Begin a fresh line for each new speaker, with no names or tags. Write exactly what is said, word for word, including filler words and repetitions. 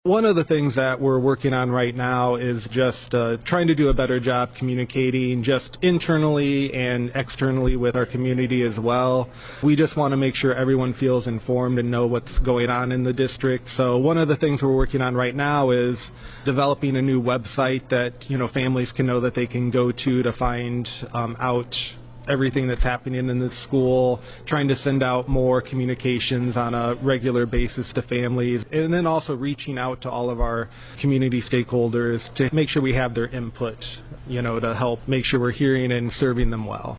One of the things that we're working on right now is just uh, trying to do a better job communicating just internally and externally with our community as well. We just want to make sure everyone feels informed and know what's going on in the district. So one of the things we're working on right now is developing a new website that, you know, families can know that they can go to to find um, out everything that's happening in the school, trying to send out more communications on a regular basis to families, and then also reaching out to all of our community stakeholders to make sure we have their input, you know, to help make sure we're hearing and serving them well.